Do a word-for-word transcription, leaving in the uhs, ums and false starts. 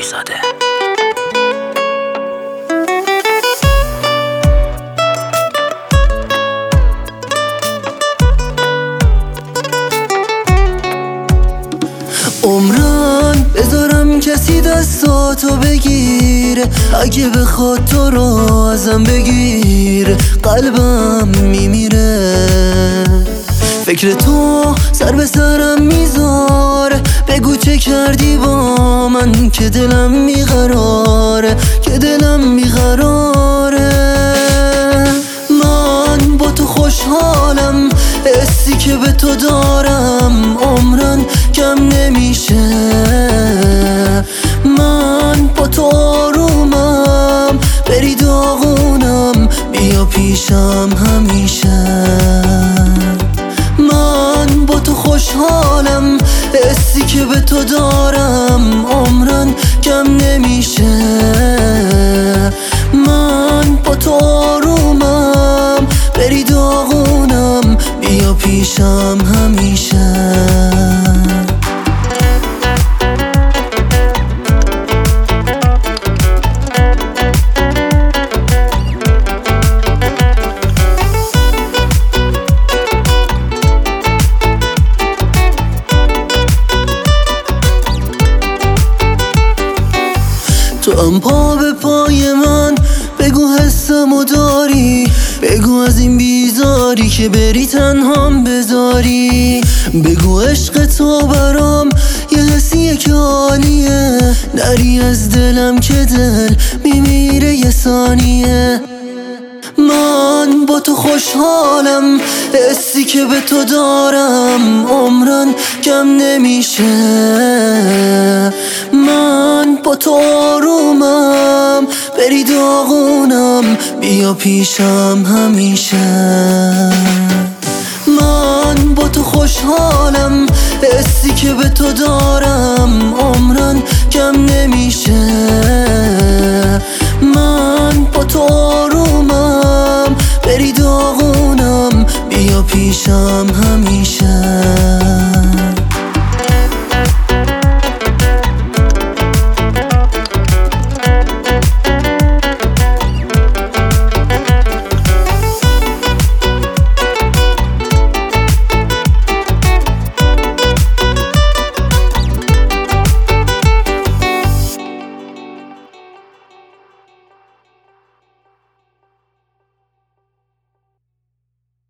زاده. عمران بذارم کسی دستاتو بگیره، اگه بخواد تو رو ازم بگیر قلبم میمیره. فکر تو سر به سرم میذاره، بگو چه کردی با من که دلم میقراره، که دلم میقراره. من با تو خوشحالم، حسی که به تو دارم عمرن کم نمیشه. من با تو آرومم، بری داغونم، بیا پیشم همیشه. من با تو خوشحالم، حسی که به تو دارم عمرن کم نمیشه. من با تو آرومم، بری داغونم، بیا پیشم همیشه. تو هم پا به پای من، بگو حسمو داری، بگو از این بیزاری که بری تنهام بذاری. بگو عشق تو برام یه حسیه که عالیه، نری از دلم که دل میمیره یه ثانیه. من با تو خوشحالم، حسی که به تو دارم عمرن کم نمیشه. من با تو آرومم، بری داغونم، بیا پیشم همیشه. من با تو خوشحالم، حسی که به تو دارم عمرن کم نمیشه. من با تو آرومم، بری داغونم، بیا پیشم همیشه.